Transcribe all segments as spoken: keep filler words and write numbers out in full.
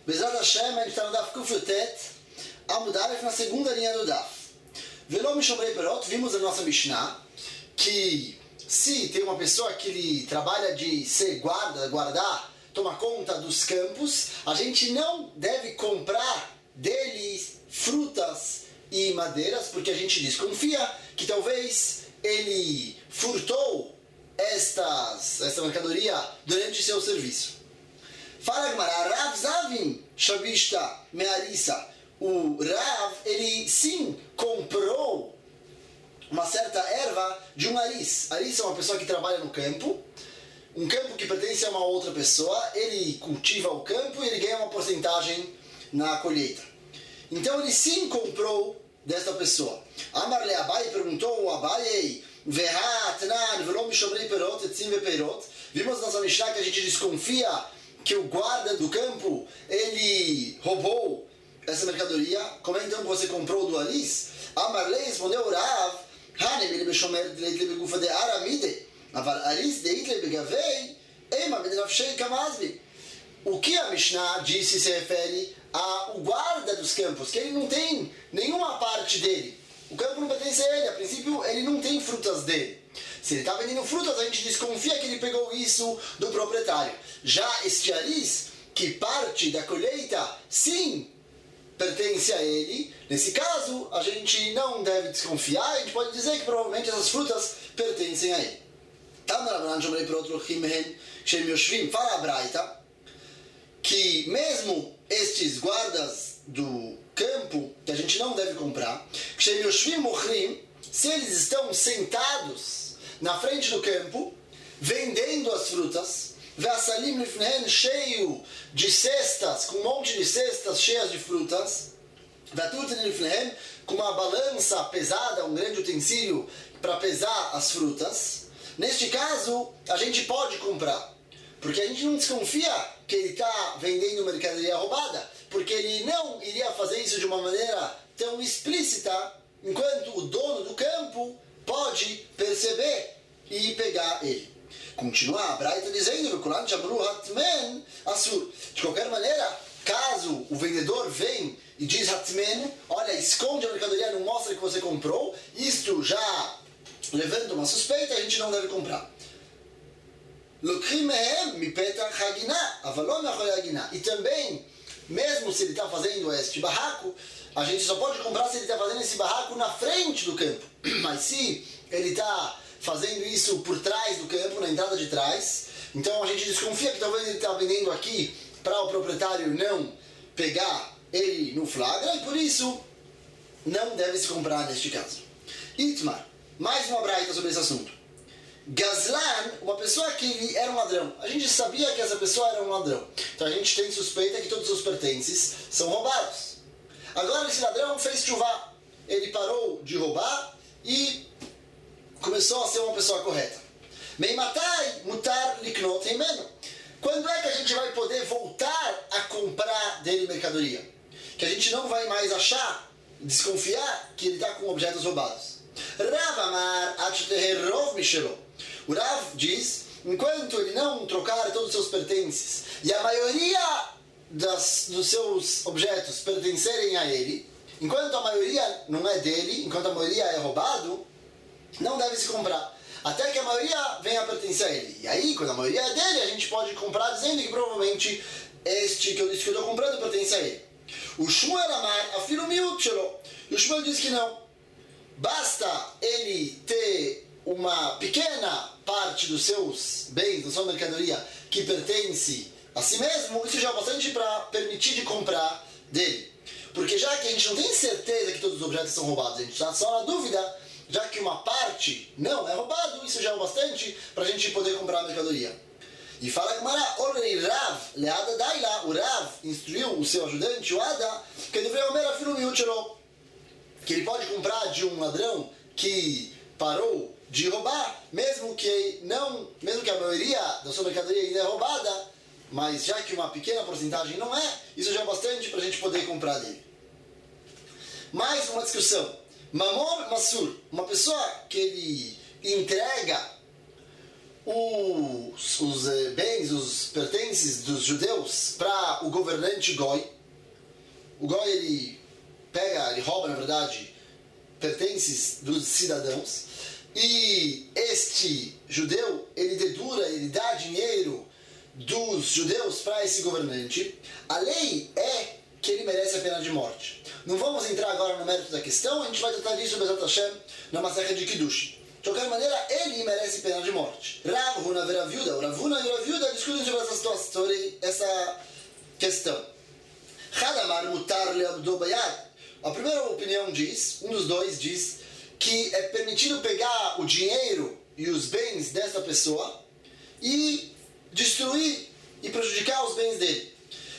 Bezrat Hashem, a gente está no Daf Kufetet, Amud Alef, na segunda linha do Daf. Velom Mishomrei Perot, vimos na nossa Mishnah que se tem uma pessoa que ele trabalha de ser guarda, guardar, toma conta dos campos, a gente não deve comprar deles frutas e madeiras, porque a gente desconfia que talvez ele furtou estas, esta mercadoria durante seu serviço. Fala Gemara, Rav Zavin Shavishta Me'arissa. O Rav, ele sim comprou uma certa erva de um aris. Aris é uma pessoa que trabalha no campo, um campo que pertence a uma outra pessoa, ele cultiva o campo e ele ganha uma porcentagem na colheita. Então ele sim comprou desta pessoa. Amar le Abai, perguntou o Abai, Vehatnan, velom mishomrei perot, etzim vepeirot. Vimos na nossa Mishnah que a gente desconfia que o guarda do campo, ele roubou essa mercadoria. Como é então que você comprou do aris? Amar le, respondeu Rav, Hanem ele beshomer deit begufa de aramide, avar aris deit begavei, ema benrafshei kamazbi. O que a Mishnah disse se refere ao guarda dos campos, que ele não tem nenhuma parte dele. O campo não pertence a ele, a princípio ele não tem frutas dele. Se ele está vendendo frutas, a gente desconfia que ele pegou isso do proprietário. Já este aris, que parte da colheita, sim, pertence a ele. Nesse caso, a gente não deve desconfiar, a gente pode dizer que provavelmente essas frutas pertencem a ele. Fala a Braita que mesmo estes guardas do campo, que a gente não deve comprar, se eles estão sentados na frente do campo, vendendo as frutas, cheio de cestas, com um monte de cestas cheias de frutas, com uma balança pesada, um grande utensílio para pesar as frutas. Neste caso, a gente pode comprar, porque a gente não desconfia que ele está vendendo mercadoria roubada, porque ele não iria fazer isso de uma maneira tão explícita, enquanto o dono do campo pode perceber e pegar ele. Continuar, a Braita dizendo, de qualquer maneira, caso o vendedor vem e diz Hatmen, olha, esconde a mercadoria, não mostra que você comprou, isto já levanta uma suspeita, a gente não deve comprar. E também, mesmo se ele está fazendo este barraco, a gente só pode comprar se ele está fazendo esse barraco na frente do campo. Mas se ele está fazendo isso por trás do campo, na entrada de trás, então a gente desconfia que talvez ele está vendendo aqui para o proprietário não pegar ele no flagra, e por isso não deve se comprar neste caso. Itmar, mais uma braita sobre esse assunto. Gazlan, uma pessoa que era um ladrão. A gente sabia que essa pessoa era um ladrão. Então a gente tem suspeita que todos os pertences são roubados. Agora esse ladrão fez chuvá. Ele parou de roubar e começou a ser uma pessoa correta. Meimatai mutar liknot himeno. Quando é que a gente vai poder voltar a comprar dele mercadoria? Que a gente não vai mais achar, desconfiar que ele está com objetos roubados. Rav Amar Atcheterov Mishelo. O Rav diz, enquanto ele não trocar todos os seus pertences e a maioria das, dos seus objetos pertencerem a ele, enquanto a maioria não é dele, enquanto a maioria é roubado, não deve se comprar. Até que a maioria venha a pertencer a ele. E aí, quando a maioria é dele, a gente pode comprar dizendo que provavelmente este que eu disse que eu estou comprando pertence a ele. O Shmuel Amar Afilu Miut Shelo. E o Shmuel diz que não. Basta ele ter uma pequena parte dos seus bens, da sua mercadoria, que pertence a si mesmo, isso já é bastante para permitir de comprar dele. Porque já que a gente não tem certeza que todos os objetos são roubados, a gente está só na dúvida, já que uma parte não é roubado, isso já é bastante para a gente poder comprar a mercadoria. E fala Gemara, Orei Rav, Leada Daila, o Rav instruiu o seu ajudante, o Ada, que deveria comer a filho miúchelo, que ele pode comprar de um ladrão que parou de roubar, mesmo que não, mesmo que a maioria da sua mercadoria ainda é roubada, mas já que uma pequena porcentagem não é, isso já é bastante para a gente poder comprar dele. Mais uma discussão. Mamor Masur, uma pessoa que ele entrega os, os eh, bens, os pertences dos judeus para o governante Goi. O Goi, ele pega, ele rouba, na verdade, pertences dos cidadãos. E este judeu, ele dedura, ele dá dinheiro dos judeus para esse governante. A lei é que ele merece a pena de morte. Não vamos entrar agora no mérito da questão, a gente vai tratar disso, Bezat Hashem, na Masechet de Kiddush. De qualquer maneira, ele merece pena de morte. Rav Huna e Rav Yuda, o Rav Huna e o Rav Yuda discutem sobre essa situação, sobre essa questão. Hadamar mutar leabdo bayad. A primeira opinião diz, um dos dois diz, que é permitido pegar o dinheiro e os bens desta pessoa e destruir e prejudicar os bens dele.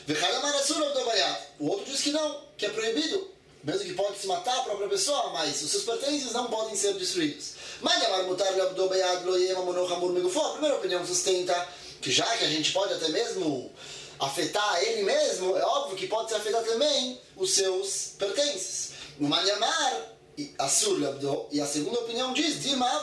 O outro diz que não, que é proibido, mesmo que pode se matar a própria pessoa, mas os seus pertences não podem ser destruídos. A primeira opinião sustenta que já que a gente pode até mesmo afetar ele mesmo, é óbvio que pode se afetar também os seus pertences. O Manyamar e a segunda opinião diz,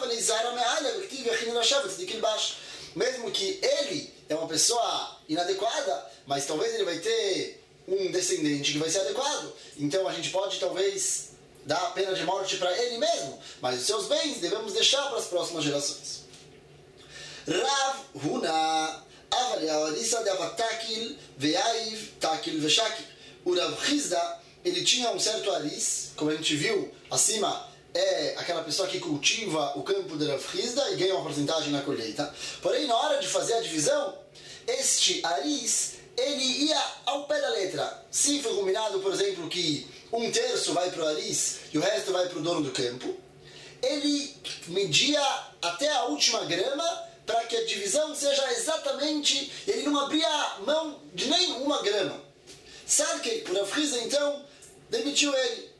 mesmo que ele é uma pessoa inadequada, mas talvez ele vai ter um descendente que vai ser adequado, então a gente pode talvez dar a pena de morte para ele mesmo, mas os seus bens devemos deixar para as próximas gerações. Rav Huna avaliarisa de avatakil veaiv takil veshakil. O Rav Hizda, ele tinha um certo aris, como a gente viu acima, é aquela pessoa que cultiva o campo de Rav Hizda e ganha uma porcentagem na colheita. Porém, na hora de fazer a divisão, este aris, ele ia ao pé da letra. Se foi combinado, por exemplo, que um terço vai para o aris e o resto vai para o dono do campo, ele media até a última grama para que a divisão seja exatamente... Ele não abria mão de nem uma grama. Sabe que o Rav Hizda, então, demitiu ele.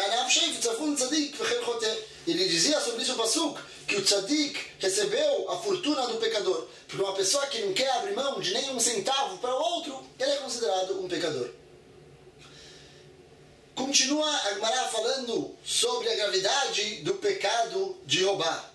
Ele dizia sobre isso o Pasuk, que o tzadik recebeu a fortuna do pecador. Porque uma pessoa que não quer abrir mão de nenhum centavo para o outro, ele é considerado um pecador. Continua a Gemara falando sobre a gravidade do pecado de roubar.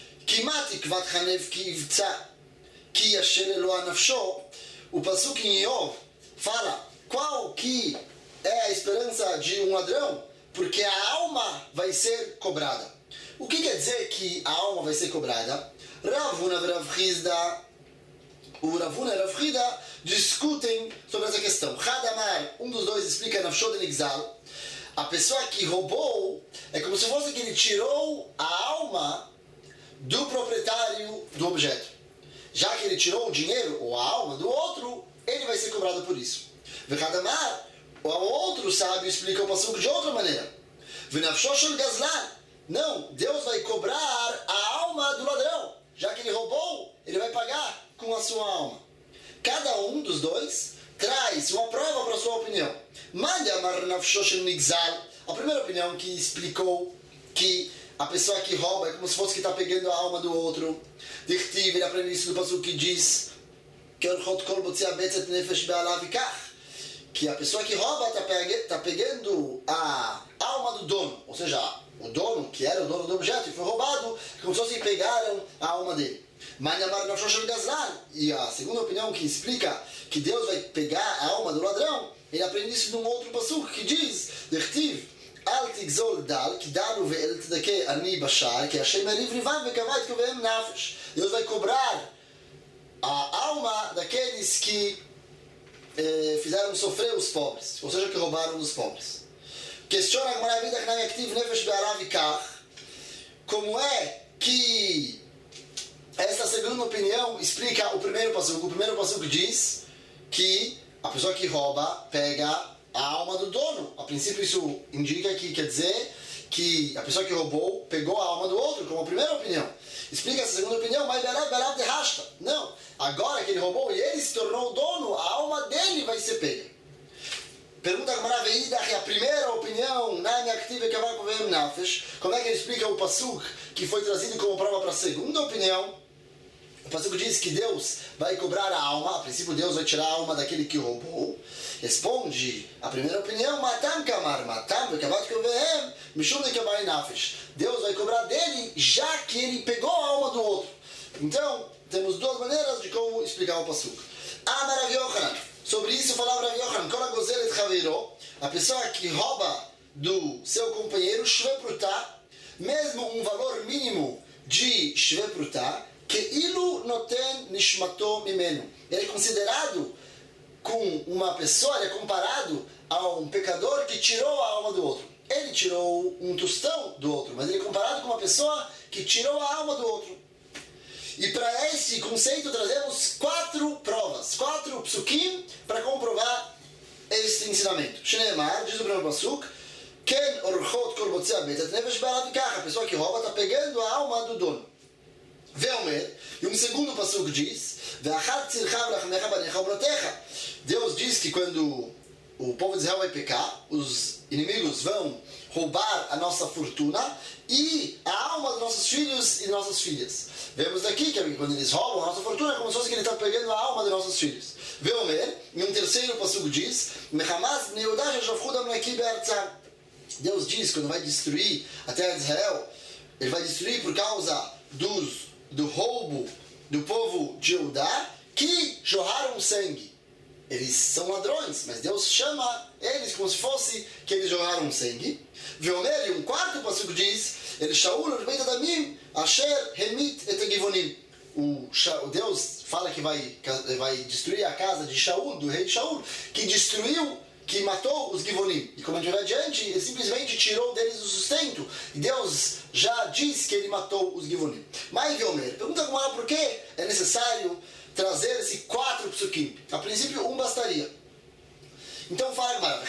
O Pasuk em Iov fala qual que é a esperança de um ladrão, porque a alma vai ser cobrada. O que quer dizer que a alma vai ser cobrada? Rav Huna e Rav Hizda, o Rav Huna e Rav Hizda discutem sobre essa questão. Hadamar, um dos dois explica Nafsho de Nigzal. A pessoa que roubou é como se fosse que ele tirou a alma do proprietário do objeto. Já que ele tirou o dinheiro ou a alma do outro, ele vai ser cobrado por isso. Hadamar, o outro sábio explica o passuco de outra maneira. Não, Deus vai cobrar a alma do ladrão. Já que ele roubou, ele vai pagar com a sua alma. Cada um dos dois traz uma prova para a sua opinião. A primeira opinião que explicou que a pessoa que rouba é como se fosse que está pegando a alma do outro. Ele aprende isso do passuco que diz que a pessoa que rouba está pegando, tá pegando a alma do dono, ou seja, o dono, que era o dono do objeto e foi roubado, como se fosse que pegaram a alma dele. E a segunda opinião que explica que Deus vai pegar a alma do ladrão, ele aprende isso num outro passuco que diz, Deus vai cobrar a alma daqueles que eh, fizeram sofrer os pobres, ou seja, que roubaram dos pobres. Questiona a vida como é que essa segunda opinião explica o primeiro passuco. O primeiro passuco diz que a pessoa que rouba pega a alma do dono. A princípio isso indica que quer dizer que a pessoa que roubou pegou a alma do outro, como a primeira opinião. Explica essa segunda opinião, mas de rasta. Não, agora que ele roubou e ele se tornou o dono, a alma dele vai ser pega. Pergunta a primeira opinião, como é que ele explica o pasuk que foi trazido como prova para a segunda opinião? O pasuk diz que Deus vai cobrar a alma, a princípio Deus vai tirar a alma daquele que roubou. Responde a primeira opinião, matam kamar, matam, Deus vai cobrar dele, já que ele pegou a alma do outro. Então, temos duas maneiras de como explicar o pasuk. Amar Rav Yochanan. Sobre isso falava Rav Yochanan. Kol hagozel et chaveiro. A pessoa que rouba do seu companheiro shve prutá, mesmo um valor mínimo de shve prutá, que ilu noten nishmato mimeno. Ele é considerado com uma pessoa, ele é comparado a um pecador que tirou a alma do outro. Ele tirou um tostão do outro, mas ele é comparado com uma pessoa que tirou a alma do outro. E para esse conceito trazemos quatro provas, quatro psukim para comprovar este ensinamento. Shneimar, diz o primeiro pasuk, Ken orchot kol botzei betet nefesh be'alav yikach. A pessoa que rouba está pegando a alma do dono. Veomer, e um segundo pasuk diz, Ve'achad tzilcha v'lachnecha banecha ubrotecha. Deus diz que quando o povo de Israel vai pecar, os inimigos vão roubar a nossa fortuna e a alma dos nossos filhos e de nossas filhas. Vemos daqui que quando eles roubam a nossa fortuna é como se fosse que ele está pegando a alma dos nossos filhos. Veomer, e um terceiro passuco diz, Mechamas Neudá shafchud amleki be'artzah. Deus diz, quando vai destruir a terra de Israel, ele vai destruir por causa dos, do roubo do povo de Judá, que jorraram sangue. Eles são ladrões, mas Deus chama eles como se fosse que eles jorraram sangue. Veomer, e um quarto passuco diz, ele Shaul Rebeit Adamim Asher Hemit et Givonim. O Deus fala que vai, vai destruir a casa de Shaul, do rei de Shaul, que destruiu, que matou os Givonim. E como a gente vai adiante, ele simplesmente tirou deles o sustento. E Deus já diz que ele matou os Givonim. Mas Veomer, pergunta como ela por que é necessário trazer esses quatro psukim. A princípio, um bastaria. Então fala Gemara,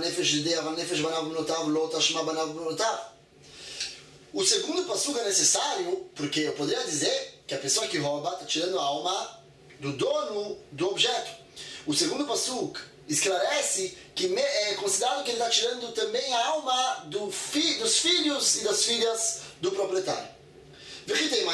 o segundo passuco é necessário porque eu poderia dizer que a pessoa que rouba está tirando a alma do dono do objeto. O segundo passuco esclarece que é considerado que ele está tirando também a alma do fi, dos filhos e das filhas do proprietário. E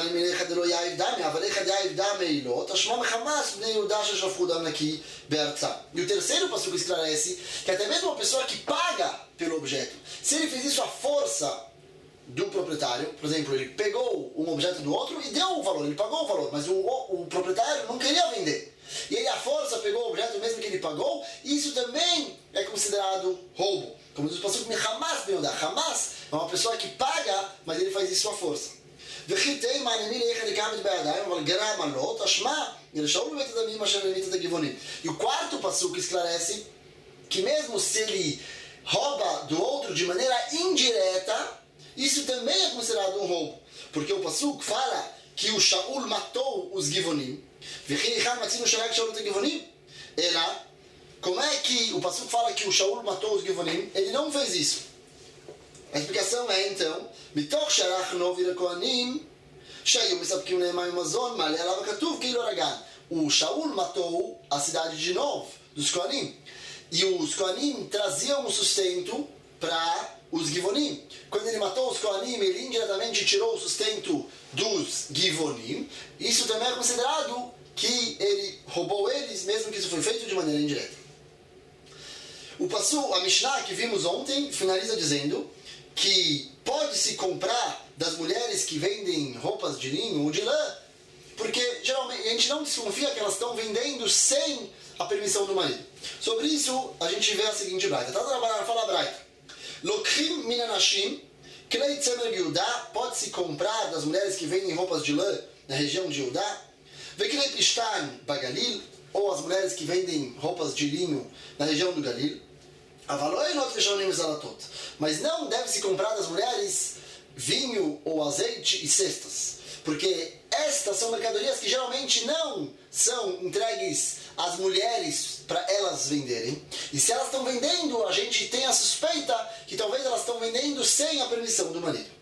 o terceiro passuco esclarece que até mesmo uma pessoa que paga pelo objeto, se ele fez isso à força do proprietário, por exemplo, ele pegou um objeto do outro e deu o valor, ele pagou o valor, mas o, o, o proprietário não queria vender. E ele à força pegou o objeto mesmo que ele pagou, isso também é considerado roubo. Como diz o passuco, Hamas Beodá. Hamas é uma pessoa que paga, mas ele faz isso à força. E o quarto passuco esclarece que mesmo se ele rouba do outro de maneira indireta, isso também é considerado um roubo. Porque o passuco fala que o Shaul matou os Givonim. Ela, como é que o passuco fala que o Shaul matou os Givonim? Ele não fez isso. A explicação é então, מתוך שרח נובי לכהנים שהיו מספקים להם מים ומזון, מעלה עליו הכתוב כאילו רגן. O Shaul matou a cidade de Nov, dos Kohanim. E os Kohanim traziam o sustento para os Givonim. Quando ele matou os Kohanim, ele indiretamente tirou o sustento dos Givonim. Isso também é considerado que ele roubou eles, mesmo que isso foi feito de maneira indireta. O Passu, a Mishnah que vimos ontem, finaliza dizendo que pode-se comprar das mulheres que vendem roupas de linho ou de lã, porque geralmente a gente não desconfia que elas estão vendendo sem a permissão do marido. Sobre isso, a gente vê a seguinte braita. Tá trabalhando, fala a braita. Lokrim minanashim, klei tzemer Yehudá, pode-se comprar das mulheres que vendem roupas de lã na região de Yehudá. Veklei pishtan bagalil, ou as mulheres que vendem roupas de linho na região do Galil. Mas não deve se comprar das mulheres vinho ou azeite e cestas, porque estas são mercadorias que geralmente não são entregues às mulheres para elas venderem. E se elas estão vendendo, a gente tem a suspeita que talvez elas estão vendendo sem a permissão do marido.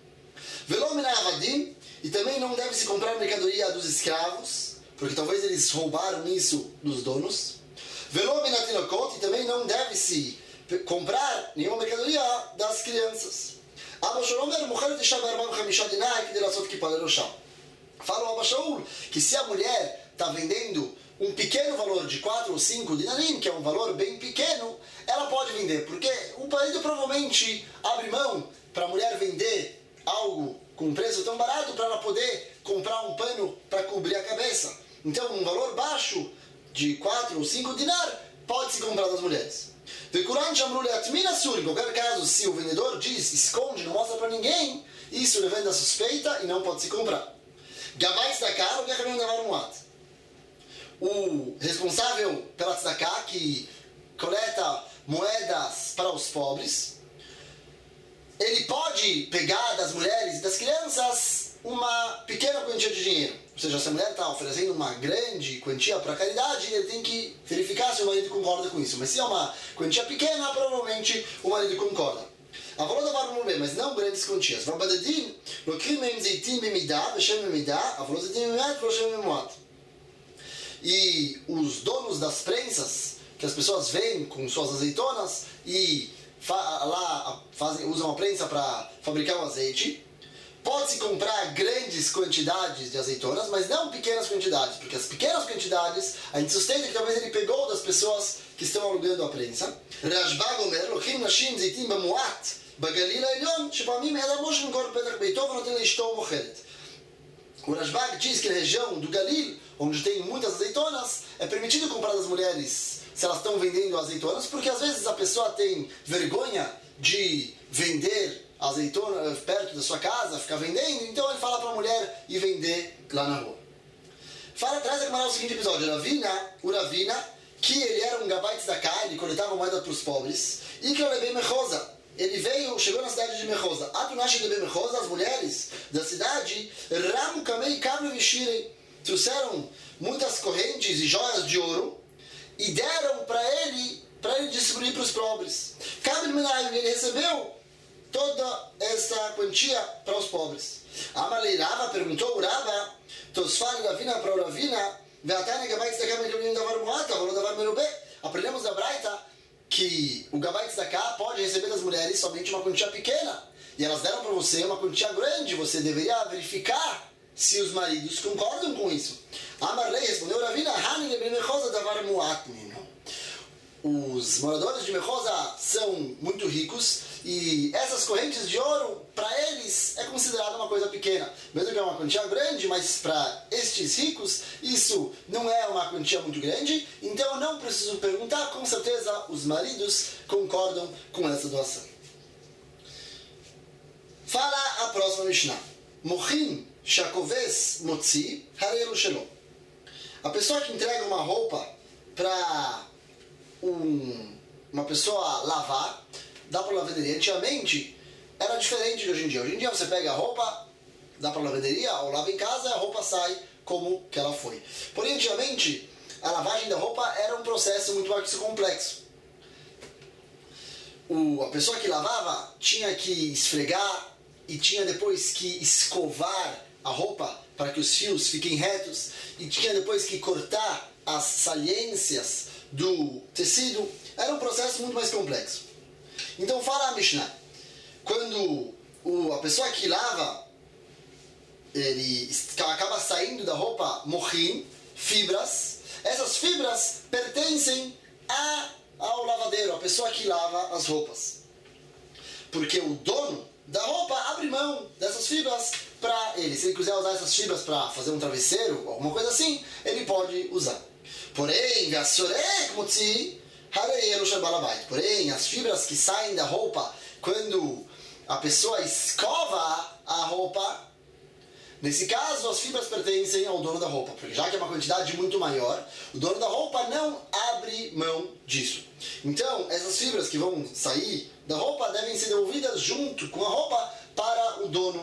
E também não deve se comprar mercadoria dos escravos, porque talvez eles roubaram isso dos donos. E também não deve se comprar nenhuma mercadoria das crianças. Fala o Abba Shaul que se a mulher está vendendo um pequeno valor de quatro ou cinco dinarim, que é um valor bem pequeno, ela pode vender, porque o marido provavelmente abre mão para a mulher vender algo com um preço tão barato para ela poder comprar um pano para cobrir a cabeça. Então, um valor baixo de quatro ou cinco dinar pode se comprar das mulheres. Em qualquer caso, se o vendedor diz, esconde, não mostra para ninguém, isso levanta a suspeita e não pode se comprar. Gabay tzedakah, o que é Rabbeinu Davar Muat? O responsável pela tzedakah, que coleta moedas para os pobres, ele pode pegar das mulheres e das crianças uma pequena quantia de dinheiro. Ou seja, se a mulher está oferecendo uma grande quantia para caridade, ele tem que verificar se o marido concorda com isso. Mas se é uma quantia pequena, provavelmente o marido concorda. A valor da vara bem, mas não grandes quantias. E os donos das prensas, que as pessoas vêm com suas azeitonas e lá fazem, usam a prensa para fabricar o azeite, pode-se comprar grandes quantidades de azeitonas, mas não pequenas quantidades, porque as pequenas quantidades a gente sustenta que talvez ele pegou das pessoas que estão alugando a prensa. Rashbag Omer, Lochim Nashim Zeitim Bamuat, Bagalil Elyon, Shepamim Edamosh Mkor Petach Beitov, não tem leistou Mocheret. O Rashbag diz que na região do Galil, onde tem muitas azeitonas, é permitido comprar das mulheres se elas estão vendendo azeitonas, porque às vezes a pessoa tem vergonha de vender azeitona perto da sua casa, ficar vendendo, então ele fala para a mulher ir vender lá na rua. Fala, traz a o seguinte episódio, Ravina, o Ravina, que ele era um gabay tzedakah, ele coletava moeda para os pobres, e que eu levei Mechosa. Ele veio, chegou na cidade de Mechosa. Atunashi de Mechosa, as mulheres da cidade, Ramu Kamei Kablu Vishirei, trouxeram muitas correntes e joias de ouro e deram para ele, para ele distribuir para os pobres. Kabel Menayim, ele recebeu toda essa quantia para os pobres. Amalei Rava perguntou o Rava, Tosfali Ravina para o Ravina, Veatane Gabay Tzedakah Mekolim Davar Muata, Valor Davar Merubé. Aprendemos da Braita que o Gabay Tzedakah pode receber das mulheres somente uma quantia pequena, e elas deram para você uma quantia grande, você deveria verificar se os maridos concordam com isso. Amarlei respondeu Ravina, Hani Lebri Mechosa Davar Muat. Os moradores de Mechosa são muito ricos e essas correntes de ouro, para eles, é considerada uma coisa pequena. Mesmo que é uma quantia grande, mas para estes ricos, isso não é uma quantia muito grande. Então eu não preciso perguntar, com certeza os maridos concordam com essa doação. Fala a próxima Mishnah. Mochin shakoves motzi harelu shelo. A pessoa que entrega uma roupa para um, uma pessoa lavar, dá para lavanderia. Antigamente era diferente de hoje em dia. Hoje em dia você pega a roupa, dá para lavanderia, ou lava em casa, a roupa sai como que ela foi. Porém, antigamente, a lavagem da roupa era um processo muito mais complexo. O, a pessoa que lavava tinha que esfregar e tinha depois que escovar a roupa para que os fios fiquem retos e tinha depois que cortar as saliências do tecido. Era um processo muito mais complexo. Então fala a Mishnah, quando o, a pessoa que lava, ele acaba saindo da roupa mochin, fibras, essas fibras pertencem a, ao lavadeiro, a pessoa que lava as roupas. Porque o dono da roupa abre mão dessas fibras para ele. Se ele quiser usar essas fibras para fazer um travesseiro, alguma coisa assim, ele pode usar. Porém, Porém, as fibras que saem da roupa quando a pessoa escova a roupa, nesse caso as fibras pertencem ao dono da roupa, porque já que é uma quantidade muito maior, o dono da roupa não abre mão disso. Então, essas fibras que vão sair da roupa devem ser devolvidas junto com a roupa para o dono.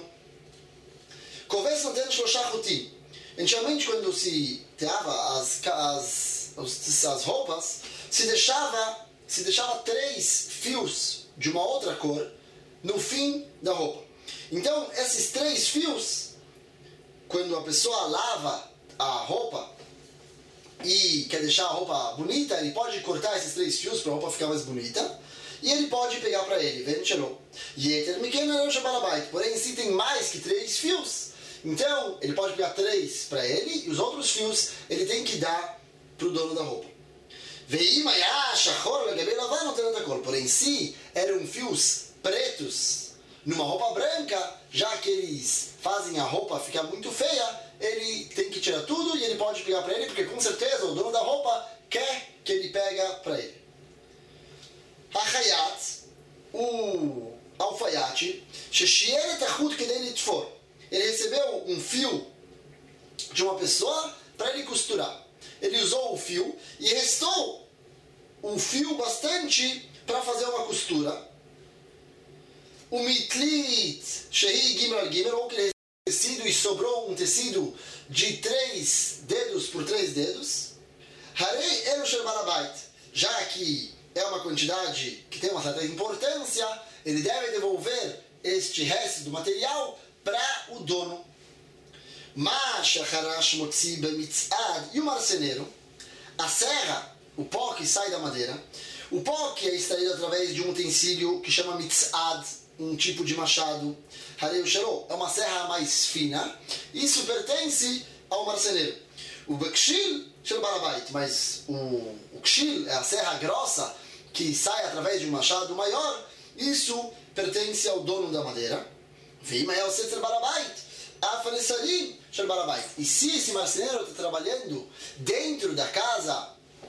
Antigamente, quando se teava as, as, as roupas, se deixava, se deixava três fios de uma outra cor no fim da roupa. Então, esses três fios, quando a pessoa lava a roupa e quer deixar a roupa bonita, ele pode cortar esses três fios para a roupa ficar mais bonita e ele pode pegar para ele. Porém, se tem mais que três fios, então ele pode pegar três para ele e os outros fios ele tem que dar para o dono da roupa. Porém, se eram fios pretos numa roupa branca, já que eles fazem a roupa ficar muito feia, ele tem que tirar tudo e ele pode pegar para ele, porque com certeza o dono da roupa quer que ele pega para ele. Hachayat, o alfaiate, ele recebeu um fio de uma pessoa para ele costurar. Ele usou o fio e restou um fio bastante para fazer uma costura. O mitlit shehi gimel gimel, ou que ele tecido e sobrou um tecido de três dedos por três dedos. Harei elu shel balabait, já que é uma quantidade que tem uma certa importância, ele deve devolver este resto do material para o dono. Mas harash motzi bemitzad, e o marceneiro, a serra, o pó que sai da madeira, o pó que é extraído através de um utensílio que chama mitzad, um tipo de machado. Harei shelo é uma serra mais fina. Isso pertence ao marceneiro. O bekshil shel balabait, mas o, o kshil é a serra grossa que sai através de um machado maior. Isso pertence ao dono da madeira. Vimaya o setzer balabait, afanesarim shel balabait. E se esse marceneiro está trabalhando dentro da casa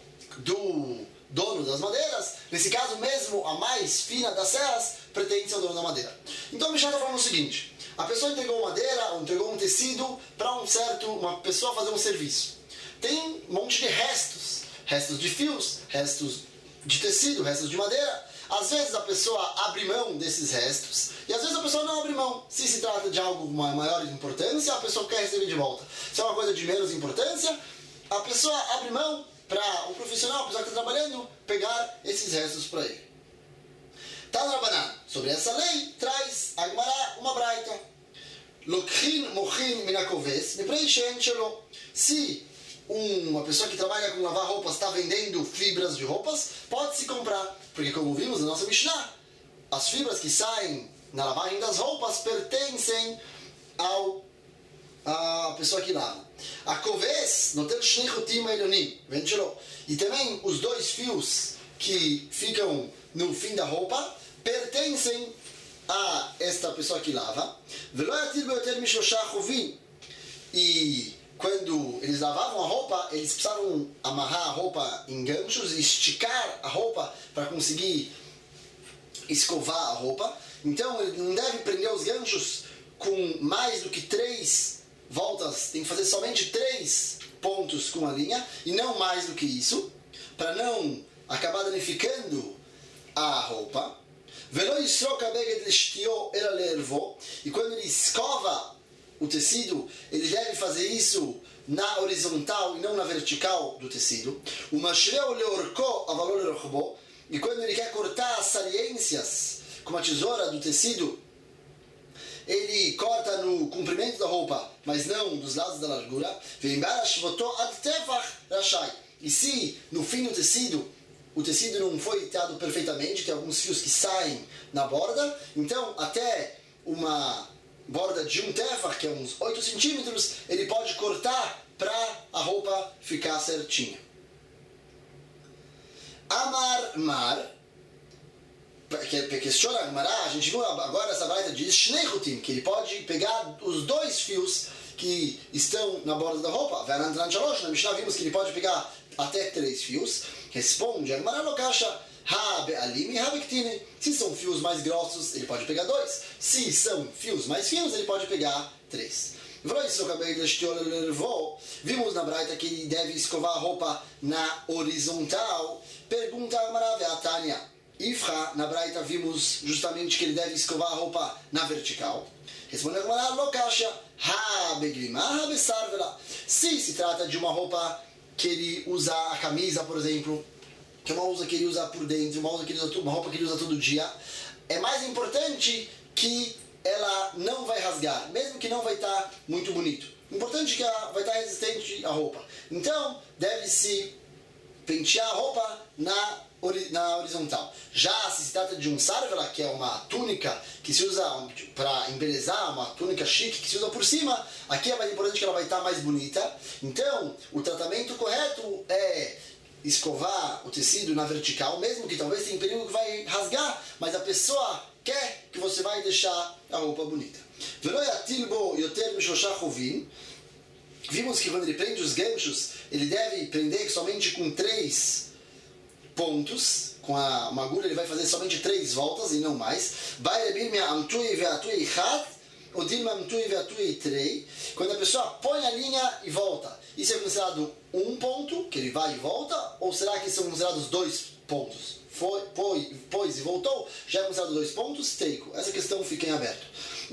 do dono das madeiras, nesse caso mesmo a mais fina das serras pertence ao dono da madeira. Então o Mishnah está falando o seguinte: a pessoa entregou madeira ou entregou um tecido para um certo, uma pessoa fazer um serviço. Tem um monte de restos, restos de fios, restos de tecido, restos de madeira. Às vezes a pessoa abre mão desses restos e às vezes a pessoa não abre mão. Se se trata de algo de maior importância, a pessoa quer receber de volta. Se é uma coisa de menos importância, a pessoa abre mão para o profissional, a pessoa que está trabalhando, pegar esses restos para ele. Tanrabanan, sobre essa lei, traz a Gemara uma braita. Lokhin mochin minakoves, miprei she'en shelo. Se uma pessoa que trabalha com lavar roupas está vendendo fibras de roupas, pode-se comprar. Porque como vimos na nossa Mishnah, as fibras que saem na lavagem das roupas pertencem ao a pessoa que lava. A koves, notel shnei chotim elyonim, ventilou. E também os dois fios que ficam no fim da roupa pertencem a esta pessoa que lava. Velo yatir beyoter mishlosha chovim. E quando eles lavavam a roupa, eles precisavam amarrar a roupa em ganchos e esticar a roupa para conseguir escovar a roupa. Então ele não deve prender os ganchos com mais do que três voltas, tem que fazer somente três pontos com a linha e não mais do que isso, para não acabar danificando a roupa. E quando ele escova o tecido, ele deve fazer isso na horizontal e não na vertical do tecido. E quando ele quer cortar as saliências com uma tesoura do tecido, ele corta no comprimento da roupa, mas não dos lados da largura. E se no fim do tecido o tecido não foi teado perfeitamente, tem alguns fios que saem na borda, então até uma borda de um tefach, que é uns oito centímetros, ele pode cortar para a roupa ficar certinha. Amar mar, que questiona a Gemara, a gente viu agora essa braita diz shnei chutim, que ele pode pegar os dois fios que estão na borda da roupa. Na Mishnah vimos que ele pode pegar até três fios. Responde a Gemara lokasha ha be'alim e ha be'ktine. Se são fios mais grossos, ele pode pegar dois. Se são fios mais finos, ele pode pegar três. Vimos na braita que ele deve escovar a roupa na horizontal. Pergunta a Gemara ve'atanya. Ifra, na braita vimos justamente que ele deve escovar a roupa na vertical. Responde a Gemara lokasha ha be'glima ha be'sarvela. Se se trata de uma roupa que ele usa a camisa, por exemplo, que é uma usa que ele usa por dentro, uma, usa que ele usa, uma roupa que ele usa todo dia, é mais importante que ela não vai rasgar, mesmo que não vai estar muito bonito. Importante que ela vai estar resistente à roupa. Então, deve-se pentear a roupa na, na horizontal. Já se se trata de um sarvela, que é uma túnica que se usa para embelezar, uma túnica chique que se usa por cima, aqui é mais importante que ela vai estar mais bonita. Então, o tratamento correto é escovar o tecido na vertical, mesmo que talvez tenha um perigo que vai rasgar, mas a pessoa quer que você vai deixar a roupa bonita. Velo yatil bo yoter mishloshah chovim. Vimos que quando ele prende os ganchos, ele deve prender somente com três pontos. Com a, uma agulha ele vai fazer somente três voltas e não mais. Quando a pessoa põe a linha e volta, isso é considerado um ponto, que ele vai e volta, ou será que são considerados dois pontos? Foi, foi, pôs e voltou, já é considerado dois pontos? Teico. Essa questão fica em aberto.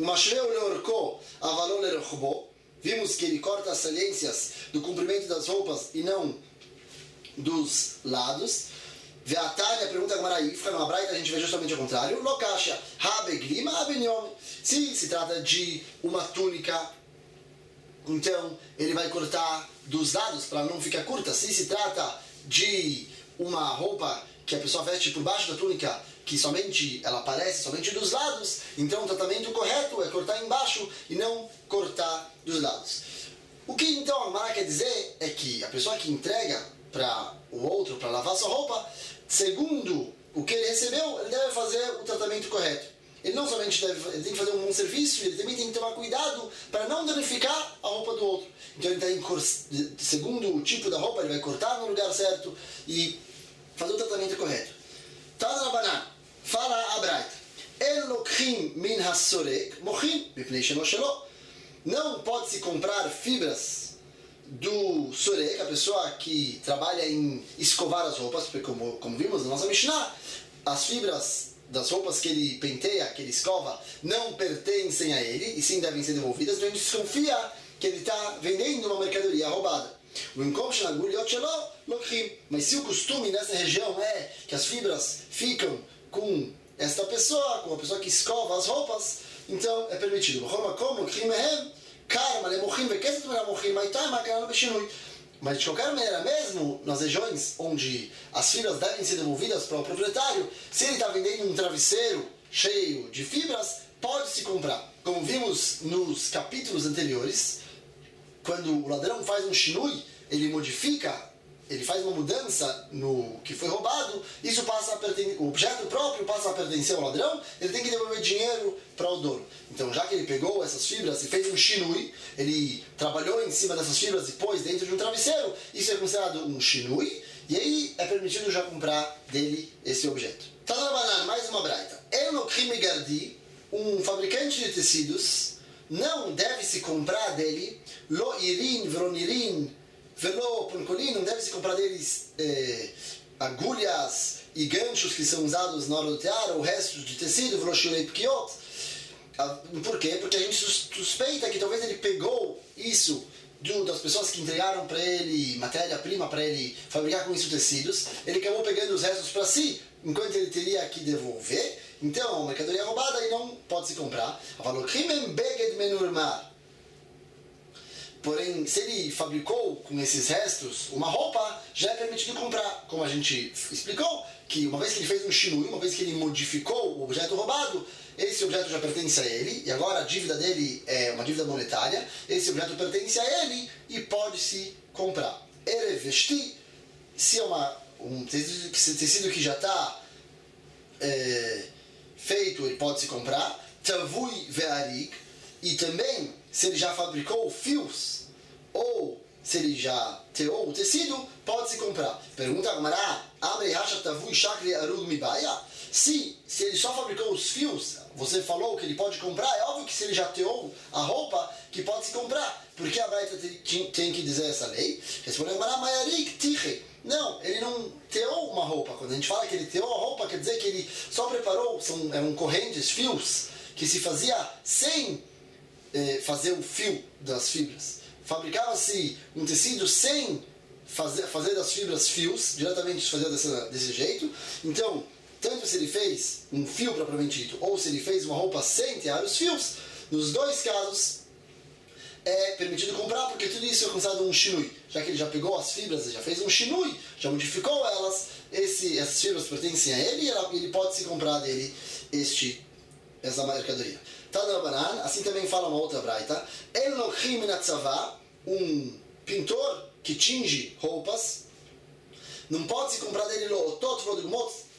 Vimos que ele corta as saliências do comprimento das roupas e não dos lados. Veatania pergunta a Gemara Ifra, numa braita a gente vê justamente o contrário. Lokasha, habeglima, abenyomi. Se se trata de uma túnica, então ele vai cortar dos lados para não ficar curta. Se se trata de uma roupa que a pessoa veste por baixo da túnica, que somente ela aparece somente dos lados, então o tratamento correto é cortar embaixo e não cortar dos lados. O que então a Gemara quer dizer é que a pessoa que entrega para o outro para lavar sua roupa, segundo o que ele recebeu, ele deve fazer o tratamento correto. Ele não somente deve, ele tem que fazer um bom serviço, ele também tem que tomar cuidado para não danificar a roupa do outro. Então ele tem, segundo o tipo da roupa, ele vai cortar no lugar certo e fazer o tratamento correto. Tana Rabanan, fala a Braita, El lokhin min hasorek mochin mipnei shelo shelo. Não pode-se comprar fibras do sorek, a pessoa que trabalha em escovar as roupas, porque como, como vimos na nossa Mishnah, as fibras das roupas que ele penteia, que ele escova, não pertencem a ele, e sim devem ser devolvidas, então a gente desconfia que ele está vendendo uma mercadoria roubada. Mas se o costume nessa região é que as fibras ficam com esta pessoa, com a pessoa que escova as roupas, então é permitido. Mas de qualquer maneira, mesmo nas regiões onde as fibras devem ser devolvidas para o proprietário, se ele está vendendo um travesseiro cheio de fibras, pode-se comprar. Como vimos nos capítulos anteriores, quando o ladrão faz um shinui, ele modifica, ele faz uma mudança no que foi roubado, isso passa a pertencer, o objeto próprio passa a pertencer ao ladrão, ele tem que devolver dinheiro para o dono. Então, já que ele pegou essas fibras e fez um shinui, ele trabalhou em cima dessas fibras e pôs dentro de um travesseiro, isso é considerado um shinui, e aí é permitido já comprar dele esse objeto. Tana Rabanan, mais uma braita. Enokrim Gardi, um fabricante de tecidos, não deve se comprar dele lo irin, vronirin, velo poncolin, não deve se comprar deles eh, agulhas e ganchos que são usados na hora do tear, ou restos de tecido, velo shirei pkiot. Por quê? Porque a gente suspeita que talvez ele pegou isso do, das pessoas que entregaram para ele matéria-prima para ele fabricar com isso tecidos, ele acabou pegando os restos para si, enquanto ele teria que devolver. Então, mercadoria roubada e não pode se comprar. Porém, se ele fabricou com esses restos uma roupa, já é permitido comprar. Como a gente explicou, que uma vez que ele fez um shinui, uma vez que ele modificou o objeto roubado, esse objeto já pertence a ele, e agora a dívida dele é uma dívida monetária, esse objeto pertence a ele e pode-se comprar. Erevesti, se é uma, um tecido, tecido que já está é, feito, ele pode se comprar. Tavui ve'arik, e também, se ele já fabricou fios, ou se ele já teou o tecido, pode-se comprar. Pergunta a Gemara, Amrei Hasha Tavui Shakri Arug Mibaya? Se, se ele só fabricou os fios, você falou que ele pode comprar, é óbvio que se ele já teou a roupa, que pode se comprar. Por que a Braita tem, tem que dizer essa lei? Respondeu a Gemara, Mayarik Tiche. Não, ele não teou uma roupa. Quando a gente fala que ele teou a roupa, quer dizer que ele só preparou, são, eram correntes, fios, que se fazia sem eh, fazer o fio das fibras. Fabricava-se um tecido sem fazer, fazer das fibras fios, diretamente fazer dessa, desse jeito. Então, tanto se ele fez um fio propriamente dito, ou se ele fez uma roupa sem tear os fios, nos dois casos é permitido comprar, porque tudo isso é considerado um shinui. Já que ele já pegou as fibras, já fez um shinui, já modificou elas, esse, essas fibras pertencem a ele e ela, ele pode se comprar dele este, essa mercadoria. Tana Rabanan, assim também fala uma outra braita, El Nochim Minatzavá, um pintor que tinge roupas, não pode se comprar dele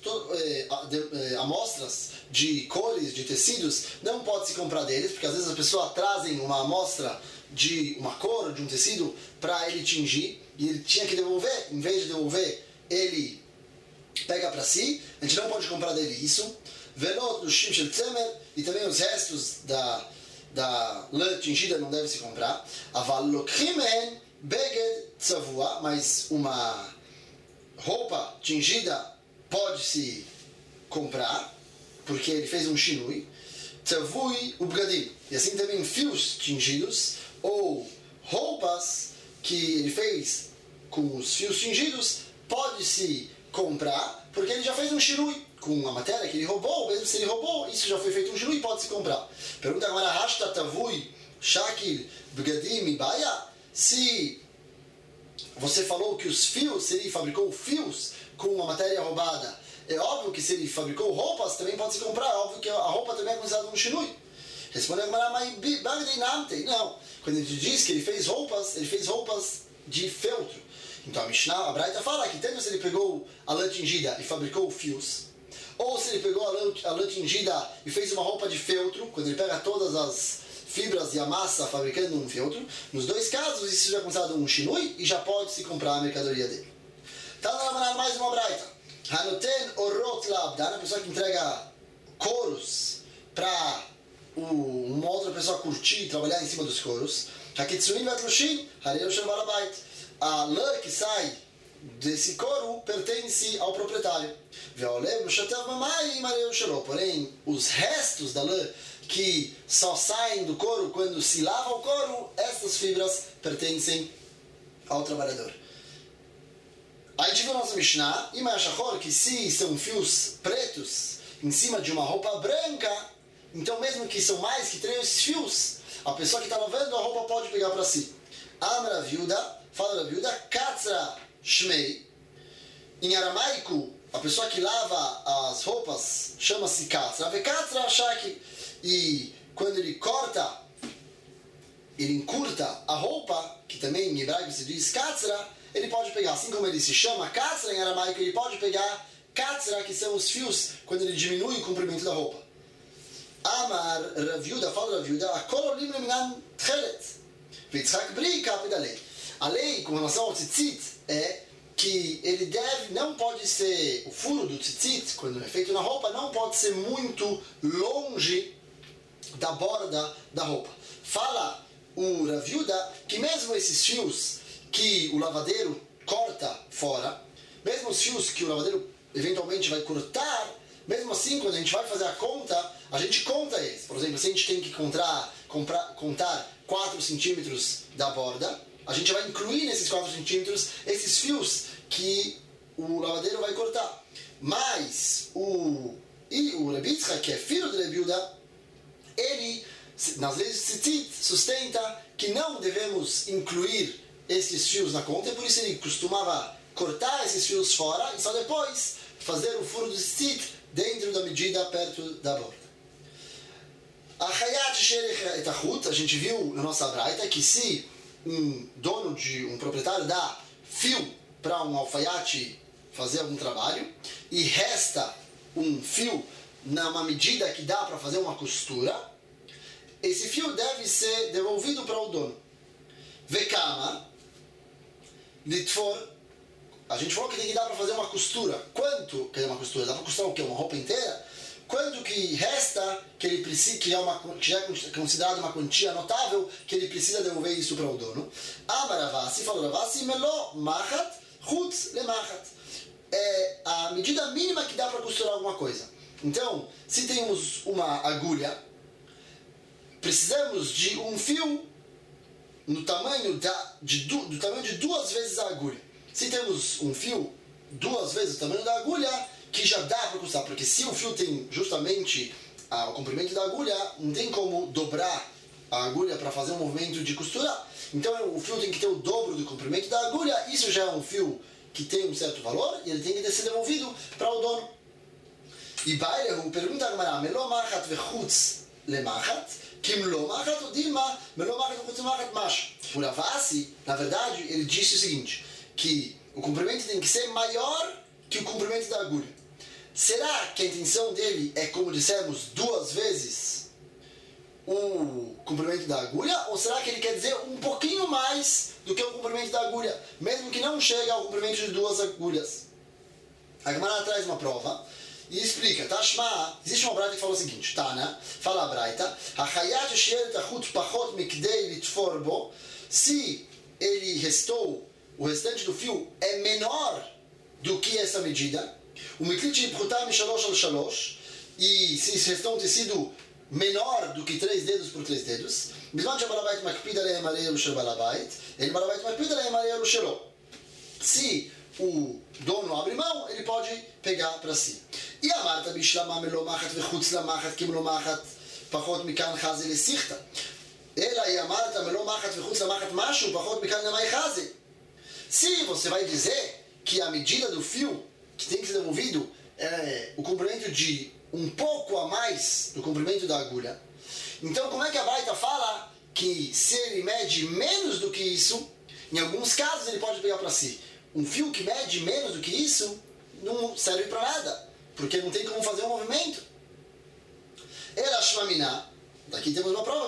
to, é, é, amostras de cores, de tecidos, não pode se comprar deles, porque às vezes as pessoas trazem uma amostra de uma cor, de um tecido, para ele tingir, e ele tinha que devolver. Em vez de devolver, ele pega para si. A gente não pode comprar dele isso. Velot do Shim Shel Tzemer, e também os restos da, da lã tingida não deve se comprar. Aval Lokrim Mehen Beged Tzavua, mas uma roupa tingida pode-se comprar, porque ele fez um shinui. Tzavui ubgadim. E assim também fios tingidos, ou roupas que ele fez com os fios tingidos, pode-se comprar, porque ele já fez um shinui com a matéria que ele roubou. Mesmo se ele roubou, isso já foi feito um shinui, pode-se comprar. Pergunta agora, Hashta Tavui Shakil Bgadim Baya? Se você falou que os fios, se ele fabricou fios com uma matéria roubada, é óbvio que se ele fabricou roupas, também pode se comprar. É óbvio que a roupa também é considerada um shinui. Respondeu, não. Quando ele diz que ele fez roupas, ele fez roupas de feltro. Então a Mishnah, a Braita fala que tanto se ele pegou a lã tingida e fabricou fios, ou se ele pegou a lã, a lã tingida e fez uma roupa de feltro, quando ele pega todas as fibras e a massa fabricando um feltro, nos dois casos isso já é considerado um shinui e já pode se comprar a mercadoria dele. Tá na mais uma Braita. Hanoten orot labdan, a pessoa que entrega couros para uma outra pessoa curtir e trabalhar em cima dos couros. Hakitsuin vatlushin, hareu shel balabait. A lã que sai desse couro pertence ao proprietário. Porém, os restos da lã que só saem do couro quando se lava o couro, essas fibras pertencem ao trabalhador. A gente viu a nossa Mishnah, que se são fios pretos em cima de uma roupa branca, então mesmo que são mais que três fios, a pessoa que está lavando a roupa pode pegar para si. Amra viúda, fala da viúda, Katzra Shmei. Em aramaico, a pessoa que lava as roupas chama-se Katzra, Vekatra Shaki. E quando ele corta, ele encurta a roupa, que também em hebraico se diz Katzra, ele pode pegar, assim como ele se chama Katzra em aramaico, ele pode pegar Katzra, que são os fios, quando ele diminui o comprimento da roupa. Amar Raviuda, fala Raviuda, Akololim Leminan Tchelet. Vitzhak Bri Kapidalei. A lei com relação ao tzitzit é que ele deve, não pode ser, o furo do tzitzit, quando é feito na roupa, não pode ser muito longe da borda da roupa. Fala o Raviuda que mesmo esses fios que o lavadeiro corta fora, mesmo os fios que o lavadeiro eventualmente vai cortar, mesmo assim, quando a gente vai fazer a conta, a gente conta eles. Por exemplo, se a gente tem que contar, comprar, contar quatro centímetros da borda, a gente vai incluir nesses quatro centímetros esses fios que o lavadeiro vai cortar. Mas o, e o Rebitza, que é filho do Rebiuda, ele, nas leis de Tzitzit, sustenta que não devemos incluir esses fios na conta, e por isso ele costumava cortar esses fios fora e só depois fazer o furo do Tzitzit dentro da medida perto da borda. A Hayat Sherech Etachut, a gente viu na nossa Braita que se um dono de um proprietário dá fio para um alfaiate fazer algum trabalho e resta um fio numa medida que dá para fazer uma costura, esse fio deve ser devolvido para o dono. Vekama Litfor, a gente falou que tem que dar para fazer uma costura. Quanto que é uma costura? Dá para costurar o quê? Uma roupa inteira? Quanto que resta, que ele precisa, que, é uma, que já é considerado uma quantia notável, que ele precisa devolver isso para o dono? Amaravasi, falou Ravasi, Melo Machat, Chutz Le Machat. É a medida mínima que dá para costurar alguma coisa. Então, se temos uma agulha, precisamos de um fio no tamanho, da, de, do, do tamanho de duas vezes a agulha. Se temos um fio duas vezes o tamanho da agulha, que já dá para costurar, porque se o fio tem justamente ah, o comprimento da agulha, não tem como dobrar a agulha para fazer um movimento de costurar. Então o fio tem que ter o dobro do comprimento da agulha, isso já é um fio que tem um certo valor, e ele tem que ser devolvido para o dono. E Bailehu pergunta a Melo Machat vechutz le Machat, Kim lo Machat o Dilma, Melo Machat vechutz le Machat mash. O Ravasi, na verdade, ele disse o seguinte, que o comprimento tem que ser maior que o comprimento da agulha. será que a intenção dele é, como dissemos, duas vezes o comprimento da agulha? Ou será que ele quer dizer um pouquinho mais do que o comprimento da agulha, mesmo que não chegue ao comprimento de duas agulhas? A Gemara traz uma prova e explica, Tashma, existe uma braita que fala o seguinte, Tana, fala a braita, Hachayat she'eret achut pachot mikdei litfor bo, se ele restou, o restante do fio é menor do que essa medida, o miklit pchutam mishalosh al shalosh, e se restou um tecido menor do que três dedos por três dedos, bisman she'balabait makpid alehem aleilu shel balabait, ele balabait makpid alehem aleilu shelo. Se o dono abre mão, ele pode pegar para si. E a Marta bishlama melomachat vechutz lamachat kimlomachat pachot mikan chaze lesichta. Ela e a Marta melomachat vechutz lamachat mashu pachot mikan lemai chaze. Se você vai dizer que a medida do fio que tem que ser devolvido é o comprimento de um pouco a mais do comprimento da agulha, então como é que a Braita fala que se ele mede menos do que isso, em alguns casos ele pode pegar para si? Um fio que mede menos do que isso não serve para nada, porque não tem como fazer um movimento. Ela shmamina, daqui temos uma prova,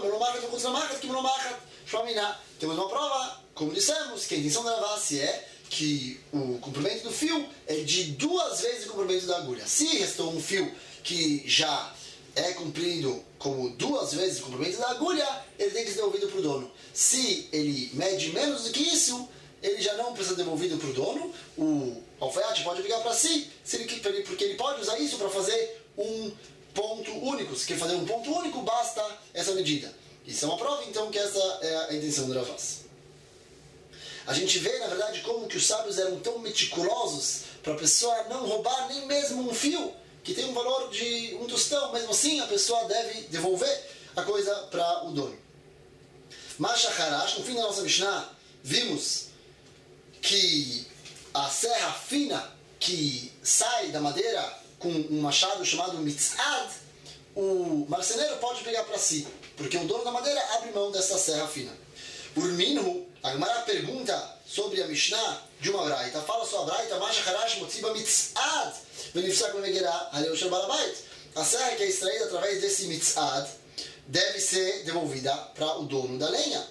temos uma prova, como dissemos, que a intenção da Ravasi é que o comprimento do fio é de duas vezes o comprimento da agulha. Se restou um fio que já é comprido como duas vezes o comprimento da agulha, ele tem que ser devolvido para o dono. Se ele mede menos do que isso, ele já não precisa ser devolvido para o dono. O alfaiate pode pegar para si, se ele, porque ele pode usar isso para fazer um ponto único. Se quer fazer um ponto único, basta essa medida. Isso é uma prova, então, que essa é a intenção do Ravasi. A gente vê, na verdade, como que os sábios eram tão meticulosos para a pessoa não roubar nem mesmo um fio que tem um valor de um tostão. Mesmo assim, a pessoa deve devolver a coisa para o dono. Mas Shacharash, no fim da nossa Mishnah, vimos que a serra fina que sai da madeira com um machado chamado mitzad, o marceneiro pode pegar para si, porque o dono da madeira abre mão dessa serra fina. Urminhu, a Gemara pergunta sobre a Mishnah de uma braita, fala sua braita, mas Shacharash motziba mitzad, venifsak megerá aleu shel balabait. A serra que é extraída através desse mitzad deve ser devolvida para o dono da lenha.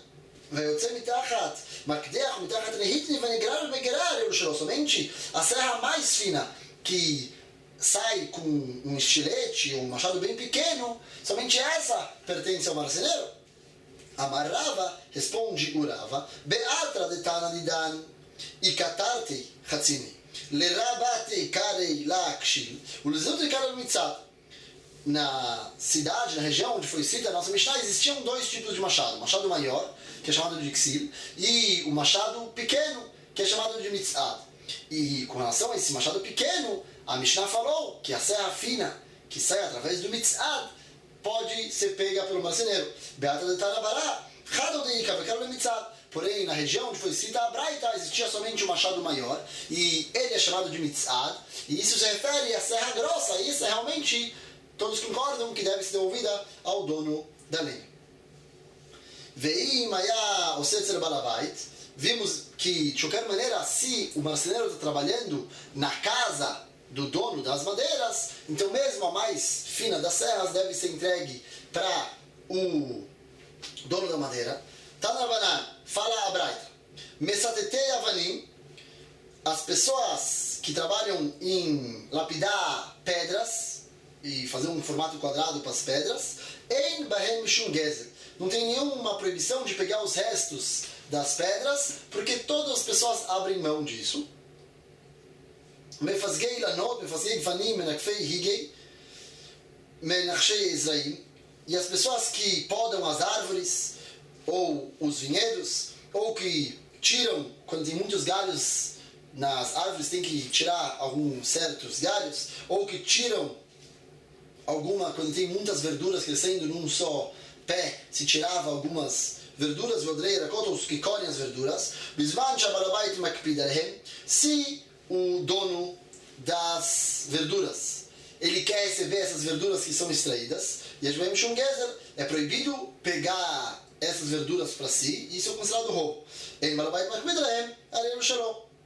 Somente a serra mais fina que sai com um estilete ou um machado bem pequeno, somente essa pertence ao marceneiro. Amarrava, responde Urava, Beatra de Tana Didan, Ikatarte Hatzini, Lerabate Karei Lakshil, o Lezut Karei Mitzad. Na cidade, na região onde foi cita a nossa Mishnah, existiam dois tipos de machado. O machado maior, que é chamado de Ksil, e o machado pequeno, que é chamado de Mitzad. E com relação a esse machado pequeno, a Mishnah falou que a serra fina, que sai através do Mitzad, pode ser pega pelo marceneiro. Beata de Tarabará, Hadodeika, Vekaro Mitzad. Porém, na região onde foi cita a Braita, existia somente o machado maior, e ele é chamado de Mitzad, e isso se refere à serra grossa, e isso é realmente... Todos concordam que deve ser devolvida ao dono da lenha. Veim maya osetzer balabait. Vimos que, de qualquer maneira, se o marceneiro está trabalhando na casa do dono das madeiras, então mesmo a mais fina das serras deve ser entregue para o dono da madeira. Tanarbanan, fala a Braita. Mesatetei avanim. As pessoas que trabalham em lapidar pedras e fazer um formato quadrado para as pedras, Ein Bahem Mishum Gezer. Não tem nenhuma proibição de pegar os restos das pedras, porque todas as pessoas abrem mão disso. Mefazgei Lanot, Mefazgei Gvanim, Menakfei Higei, Menachshei Ezraim. E as pessoas que podam as árvores, ou os vinhedos, ou que tiram, quando tem muitos galhos nas árvores, tem que tirar alguns certos galhos, ou que tiram alguma, quando tem muitas verduras crescendo num só pé, se tirava algumas verduras, os que colhem as verduras, se o dono das verduras ele quer receber essas verduras que são extraídas, é proibido pegar essas verduras para si, e isso é considerado roubo.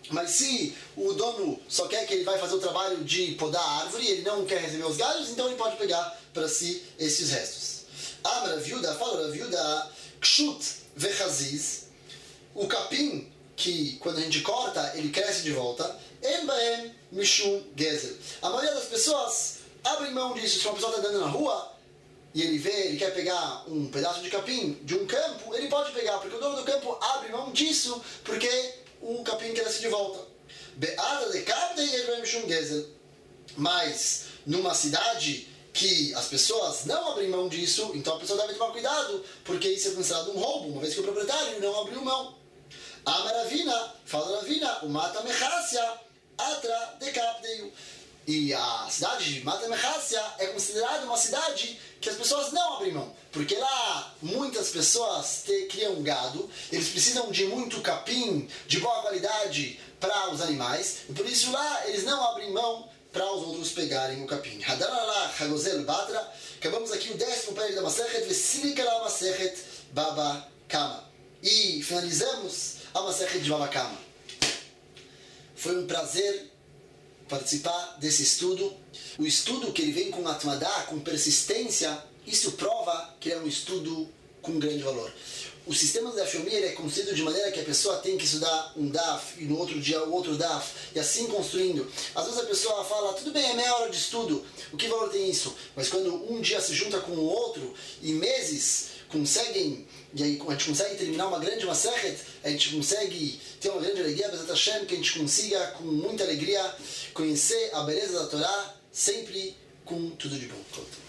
Mas se o dono só quer que ele vai fazer o trabalho de podar a árvore, ele não quer receber os galhos, então ele pode pegar para si esses restos. Amra viúda, fala viúda, kshut vechaziz, o capim, que quando a gente corta, ele cresce de volta, embaem mishum gezel. A maioria das pessoas abrem mão disso. Se uma pessoa está andando na rua e ele vê, ele quer pegar um pedaço de capim de um campo, ele pode pegar, porque o dono do campo abre mão disso, porque o capim cresce de volta. Be'ada de kapdei embaem mishum gezel. Mas numa cidade que as pessoas não abrem mão disso, então a pessoa deve tomar cuidado, porque isso é considerado um roubo, uma vez que o proprietário não abriu mão. A Maravina, fala Ravina, o Mata Mechassia, Atra de Kapdeu. E a cidade de Mata Mechassia é considerada uma cidade que as pessoas não abrem mão, porque lá muitas pessoas te, criam gado, eles precisam de muito capim, de boa qualidade para os animais, e por isso lá eles não abrem mão para os outros pegarem o capim. Hadarala Hagozel Batra. Acabamos aqui o décimo périodo da Masechet, Vesilikala Masechet Baba Kama. E finalizamos a Masechet de Baba Kama. Foi um prazer participar desse estudo. O estudo que ele vem com Atmadá, com persistência, isso prova que é um estudo com grande valor. O sistema da Daf Yomi é construído de maneira que a pessoa tem que estudar um Daf e no outro dia o outro Daf, e assim construindo. Às vezes a pessoa fala, tudo bem, é meia hora de estudo, o que valor tem isso? Mas quando um dia se junta com o outro, e meses conseguem, e aí a gente consegue terminar uma grande Masechet, a gente consegue ter uma grande alegria, Bezat Hashem, que a gente consiga com muita alegria conhecer a beleza da Torá, sempre com tudo de bom.